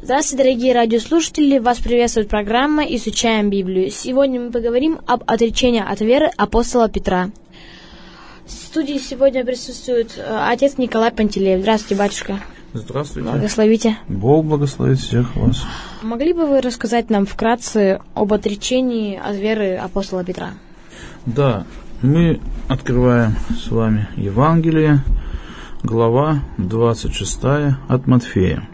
Здравствуйте, дорогие радиослушатели! Вас приветствует программа «Изучаем Библию». Сегодня мы поговорим об отречении от веры апостола Петра. В студии сегодня присутствует отец Николай Пантелеев. Здравствуйте, батюшка. Здравствуйте. Благословите. Бог благословит всех вас. Могли бы вы рассказать нам вкратце об отречении от веры апостола Петра? Да, мы открываем с вами Евангелие, глава 26 от Матфея.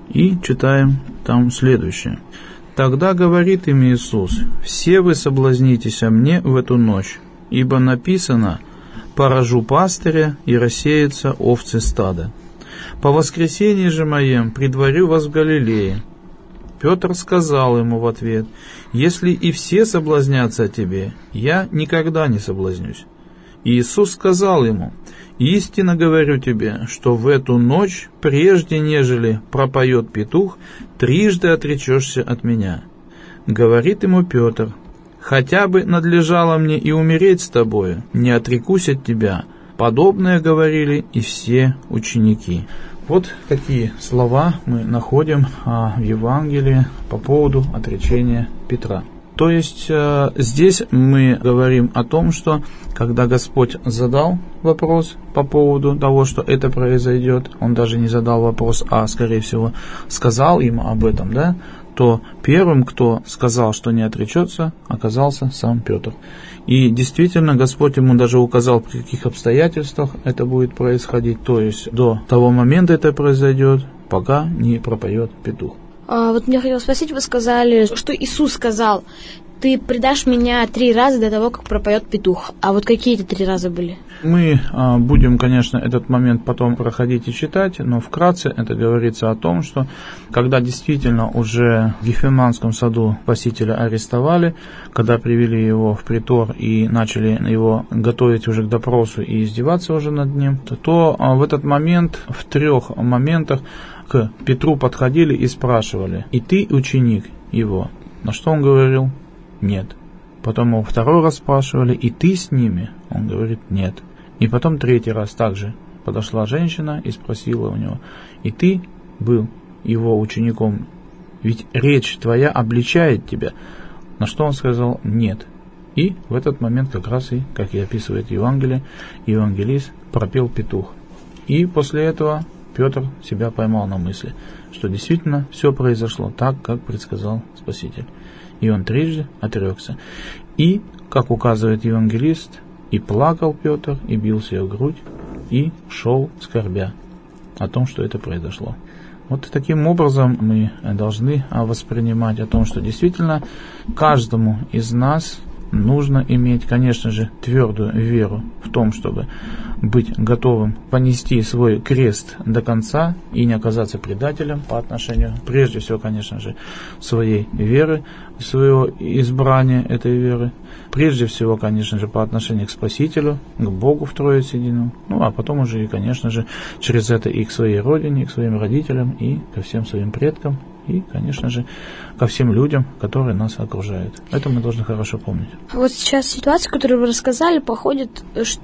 И читаем там следующее. «Тогда говорит им Иисус: все вы соблазнитесь о мне в эту ночь, ибо написано: поражу пастыря, и рассеются овцы стада. По воскресенье же моем предварю вас в Галилее». Петр сказал ему в ответ: «Если и все соблазнятся о тебе, я никогда не соблазнюсь». И Иисус сказал ему: «Истинно говорю тебе, что в эту ночь, прежде нежели пропоет петух, трижды отречешься от меня». Говорит ему Петр: «Хотя бы надлежало мне и умереть с тобою, не отрекусь от тебя». Подобное говорили и все ученики. Вот такие слова мы находим в Евангелии по поводу отречения Петра. То есть здесь мы говорим о том, что когда Господь задал вопрос по поводу того, что это произойдет, Он даже не задал вопрос, а скорее всего сказал им об этом, да, то первым, кто сказал, что не отречется, оказался сам Петр. И действительно, Господь ему даже указал, при каких обстоятельствах это будет происходить, то есть до того момента это произойдет, пока не пропоет петух. Вот мне хотелось спросить, вы сказали, что Иисус сказал: «Ты предашь меня 3 раза до того, как пропоет петух». А вот какие эти 3 раза были? Мы будем, конечно, этот момент потом проходить и читать, но вкратце это говорится о том, что когда действительно уже в Гефсиманском саду Спасителя арестовали, когда привели его в притор и начали его готовить уже к допросу и издеваться уже над ним, то в этот момент, в 3 моментах, к Петру подходили и спрашивали: «И ты ученик его?» На что он говорил: «Нет». Потом его 2 раз спрашивали: «И ты с ними?» Он говорит: «Нет». И потом 3 раз также подошла женщина и спросила у него: «И ты был его учеником? Ведь речь твоя обличает тебя». На что он сказал: «Нет». И в этот момент как раз и, как и описывает Евангелие, евангелист пропел петух. И после этого Петр себя поймал на мысли, что действительно все произошло так, как предсказал Спаситель. И он трижды отрекся. И, как указывает евангелист, и плакал Петр, и бил себя в грудь, и шел скорбя о том, что это произошло. Вот таким образом мы должны воспринимать о том, что действительно каждому из нас нужно иметь, конечно же, твердую веру в том, чтобы быть готовым понести свой крест до конца и не оказаться предателем по отношению, прежде всего, конечно же, своей веры, своего избрания этой веры, прежде всего, конечно же, по отношению к Спасителю, к Богу в Троице Едином, а потом уже и, конечно же, через это и к своей родине, и к своим родителям, и ко всем своим предкам, и, конечно же, ко всем людям, которые нас окружают. Это мы должны хорошо помнить. Вот сейчас ситуация, которую вы рассказали, походит,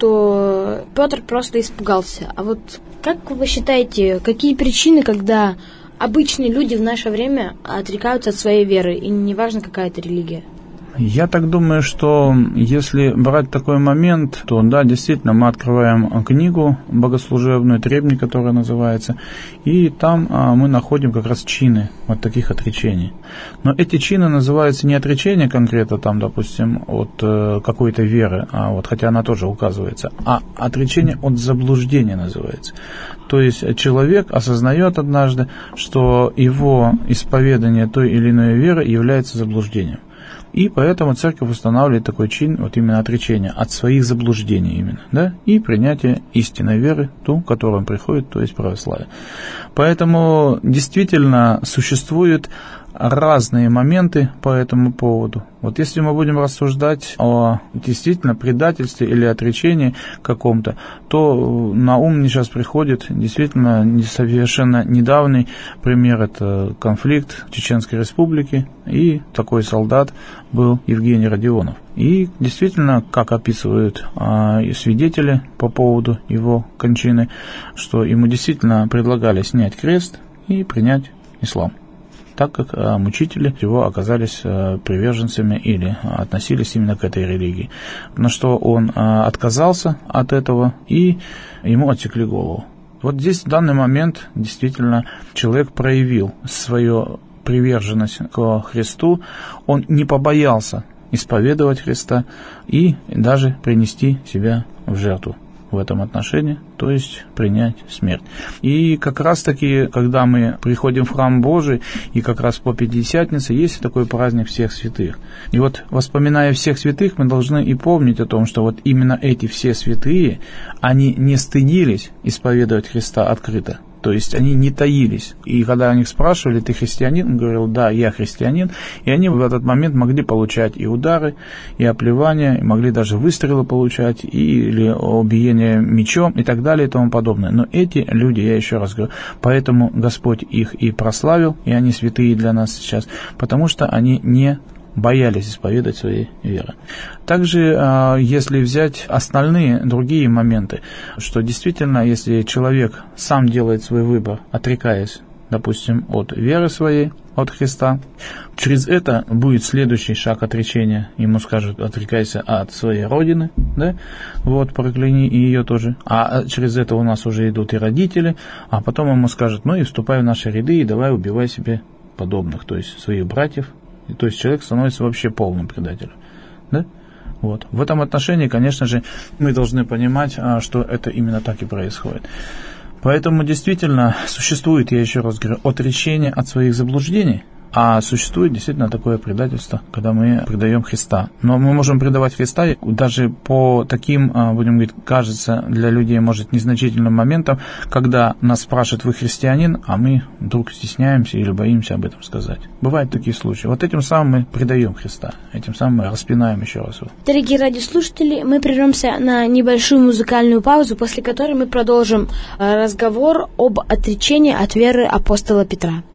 что Петр просто испугался. А вот как вы считаете, какие причины, когда обычные люди в наше время отрекаются от своей веры, и неважно, какая это религия? Я так думаю, что если брать такой момент, то да, действительно, мы открываем книгу богослужебную, требник, которая называется, и там мы находим как раз чины вот таких отречений. Но эти чины называются не отречение конкретно, там, допустим, от какой-то веры, хотя она тоже указывается, а отречение от заблуждения называется. То есть человек осознает однажды, что его исповедание той или иной веры является заблуждением. И поэтому церковь устанавливает такой чин, вот именно отречение от своих заблуждений именно, да, и принятие истинной веры, ту, к которой он приходит, то есть православие. Поэтому действительно существуют разные моменты по этому поводу. Вот если мы будем рассуждать о действительно предательстве или отречении каком-то, то на ум мне сейчас приходит действительно совершенно недавний пример. Это конфликт в Чеченской Республике, и такой солдат был Евгений Родионов. И действительно, как описывают свидетели по поводу его кончины, что ему действительно предлагали снять крест и принять ислам. так как мучители его оказались приверженцами или относились именно к этой религии. На что он отказался от этого, и ему отсекли голову. Вот здесь в данный момент действительно человек проявил свою приверженность к Христу, он не побоялся исповедовать Христа и даже принести себя в жертву в этом отношении, то есть принять смерть. И как раз-таки, когда мы приходим в храм Божий, и как раз по Пятидесятнице есть такой праздник всех святых. И вот, воспоминая всех святых, мы должны и помнить о том, что вот именно эти все святые, они не стыдились исповедовать Христа открыто. То есть они не таились. И когда о них спрашивали, ты христианин? Он говорил, да, я христианин. И они в этот момент могли получать и удары, и оплевания, и могли даже выстрелы получать, или убиение мечом, и так далее, и тому подобное. Но эти люди, я еще раз говорю, поэтому Господь их и прославил, и они святые для нас сейчас, потому что они не боялись исповедать своей веры. Также, если взять остальные другие моменты, что действительно, если человек сам делает свой выбор, отрекаясь, допустим, от веры своей, от Христа, через это будет следующий шаг отречения. Ему скажут, отрекайся от своей родины, да, вот, прокляни и ее тоже. А через это у нас уже идут и родители, а потом ему скажут, ну и вступай в наши ряды и давай убивай себе подобных, то есть своих братьев. И то есть человек становится вообще полным предателем. Да? Вот. В этом отношении, конечно же, мы должны понимать, что это именно так и происходит. Поэтому действительно существует, я еще раз говорю, отречение от своих заблуждений, а существует действительно такое предательство, когда мы предаем Христа. Но мы можем предавать Христа даже по таким, будем говорить, кажется для людей, может, незначительным моментам, когда нас спрашивают, вы христианин, а мы вдруг стесняемся или боимся об этом сказать. Бывают такие случаи. Вот этим самым мы предаем Христа, этим самым мы распинаем еще раз его. Дорогие радиослушатели, мы прервемся на небольшую музыкальную паузу, после которой мы продолжим разговор об отречении от веры апостола Петра.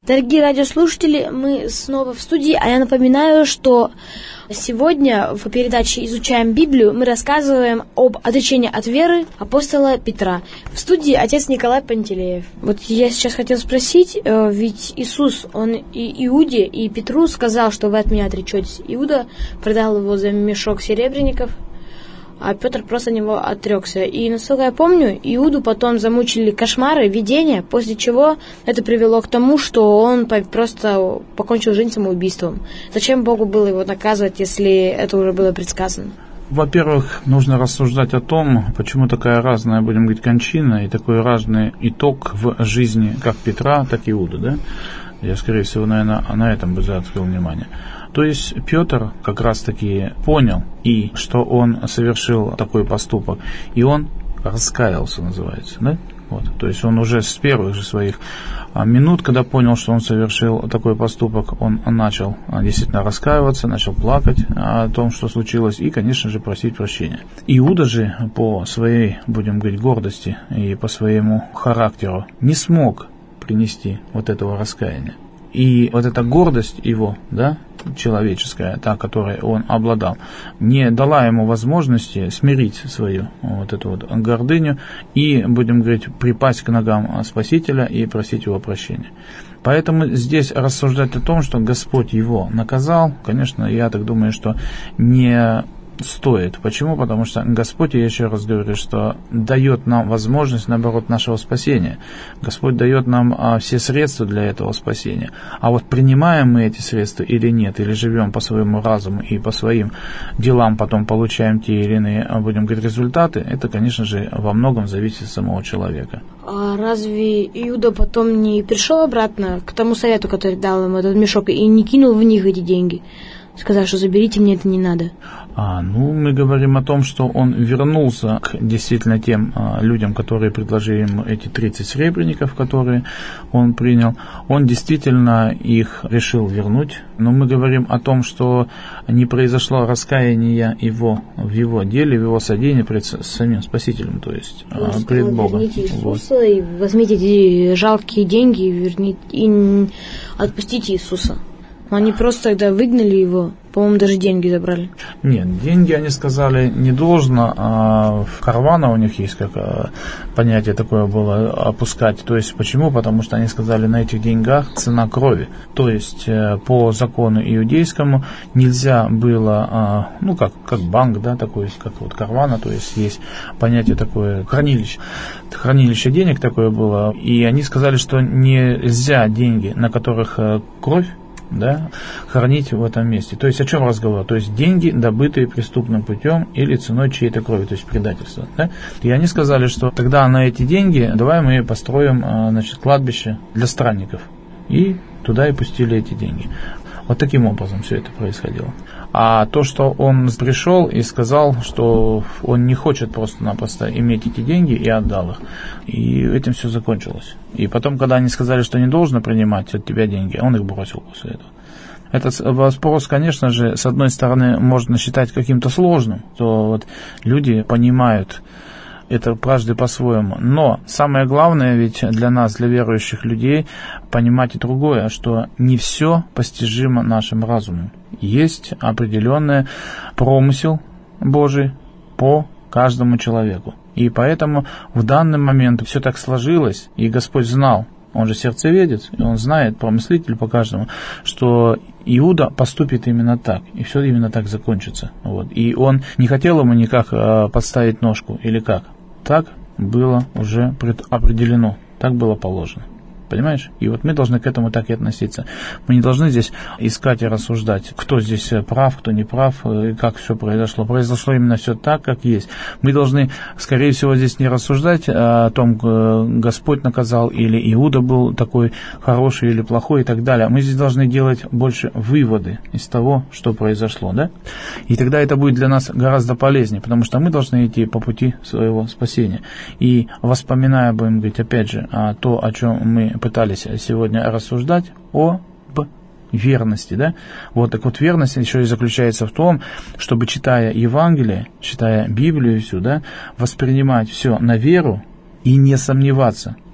Дорогие радиослушатели, мы снова в студии, а я напоминаю, что сегодня в передаче «Изучаем Библию» мы рассказываем об отречении от веры апостола Петра. В студии отец Николай Пантелеев. Вот я сейчас хотел спросить, ведь Иисус, он и Иуде, и Петру сказал, что вы от меня отречетесь. Иуда продал его за мешок серебряников, а Петр просто от него отрекся. И, насколько я помню, Иуду потом замучили кошмары, видения, после чего это привело к тому, что он просто покончил жизнь самоубийством. Зачем Богу было его наказывать, если это уже было предсказано? Во-первых, нужно рассуждать о том, почему такая разная, будем говорить, кончина и такой разный итог в жизни как Петра, так и Иуды, да? Я, скорее всего, наверное, на этом бы заострил внимание. То есть Петр как раз-таки понял, и что он совершил такой поступок, и он раскаялся, называется, да? Вот. То есть он уже с первых же своих минут, когда понял, что он совершил такой поступок, он начал действительно раскаиваться, начал плакать о том, что случилось, и, конечно же, просить прощения. Иуда же по своей, будем говорить, гордости и по своему характеру не смог принести вот этого раскаяния. И вот эта гордость его, да, человеческая, та, которой он обладал, не дала ему возможности смирить свою вот эту вот гордыню и, будем говорить, припасть к ногам Спасителя и просить его прощения. Поэтому здесь рассуждать о том, что Господь его наказал, конечно, я так думаю, что не стоит. Почему? Потому что Господь, я еще раз говорю, что дает нам возможность, наоборот, нашего спасения. Господь дает нам все средства для этого спасения. А вот принимаем мы эти средства или нет, или живем по своему разуму и по своим делам, потом получаем те или иные, будем говорить, результаты, это, конечно же, во многом зависит от самого человека. А разве Иуда потом не пришел обратно к тому совету, который дал ему этот мешок, и не кинул в них эти деньги? Сказать, что заберите, мне это не надо. Мы говорим о том, что он вернулся к действительно тем людям, которые предложили ему эти 30 серебряников, которые он принял. Он действительно их решил вернуть. Но мы говорим о том, что не произошло раскаяние его в его деле, в его содеянии пред самим Спасителем, то есть пред Богом. Верните Иисуса и возьмите эти жалкие деньги и отпустите Иисуса. Они просто тогда выгнали его, по-моему, даже деньги забрали. Нет, деньги, они сказали, не должно, а в карвана у них есть как понятие такое было опускать. То есть почему? Потому что они сказали, на этих деньгах цена крови. То есть по закону иудейскому нельзя было, как банк, да, такой, как вот карвана, то есть понятие такое хранилище денег такое было. И они сказали, что нельзя деньги, на которых кровь, да, хранить в этом месте. То есть о чем разговор? То есть деньги, добытые преступным путем или ценой чьей-то крови, то есть предательства. Да? И они сказали, что тогда на эти деньги давай мы построим, кладбище для странников. И туда и пустили эти деньги. Вот таким образом все это происходило. А то, что он пришел и сказал, что он не хочет просто-напросто иметь эти деньги, и отдал их. И этим все закончилось. И потом, когда они сказали, что не должно принимать от тебя деньги, он их бросил после этого. Этот вопрос, конечно же, с одной стороны, можно считать каким-то сложным, то вот люди понимают это каждый по-своему. Но самое главное ведь для нас, для верующих людей, понимать и другое, что не все постижимо нашим разумом. Есть определенный промысел Божий по каждому человеку. И поэтому в данный момент все так сложилось, и Господь знал, он же сердцеведец, и он знает, промыслитель по каждому, что Иуда поступит именно так, и все именно так закончится. Вот. И он не хотел ему никак подставить ножку, или как. Так было уже определено, так было положено. Понимаешь? И вот мы должны к этому так и относиться. Мы не должны здесь искать и рассуждать, кто здесь прав, кто не прав, и как все произошло. Произошло именно все так, как есть. Мы должны, скорее всего, здесь не рассуждать о том, Господь наказал, или Иуда был такой хороший или плохой и так далее. Мы здесь должны делать больше выводы из того, что произошло. Да? И тогда это будет для нас гораздо полезнее, потому что мы должны идти по пути своего спасения. И воспоминая, будем говорить, опять же, то, о чем мы пытались сегодня рассуждать, об верности, да? Вот так вот верность еще и заключается в том, чтобы, читая Евангелие, читая Библию всю, да, воспринимать все на веру и не сомневаться.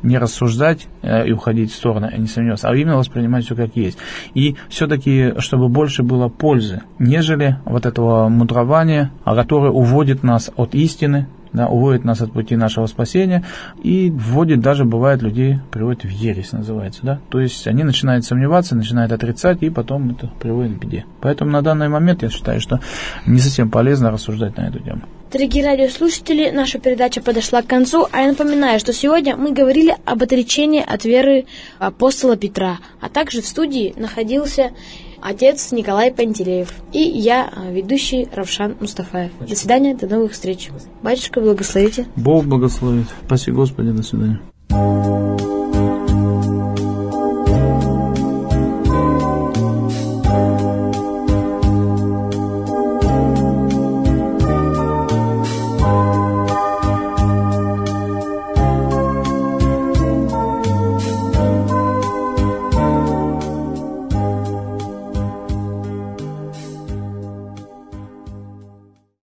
не рассуждать и уходить в сторону, а не сомневаться, а именно воспринимать все как есть. И все-таки, чтобы больше было пользы, нежели вот этого мудрования, которое уводит нас от истины, да, уводит нас от пути нашего спасения и вводит даже, бывает, людей, приводит в ересь, называется, да, то есть они начинают сомневаться, начинают отрицать, и потом это приводит к беде. Поэтому на данный момент я считаю, что не совсем полезно рассуждать на эту тему. Дорогие радиослушатели, наша передача подошла к концу, а я напоминаю, что сегодня мы говорили об отречении от веры апостола Петра, а также в студии находился отец Николай Пантелеев и я, ведущий Равшан Мустафаев. До свидания, до новых встреч. Батюшка, благословите. Бог благословит. Спаси Господи, до свидания.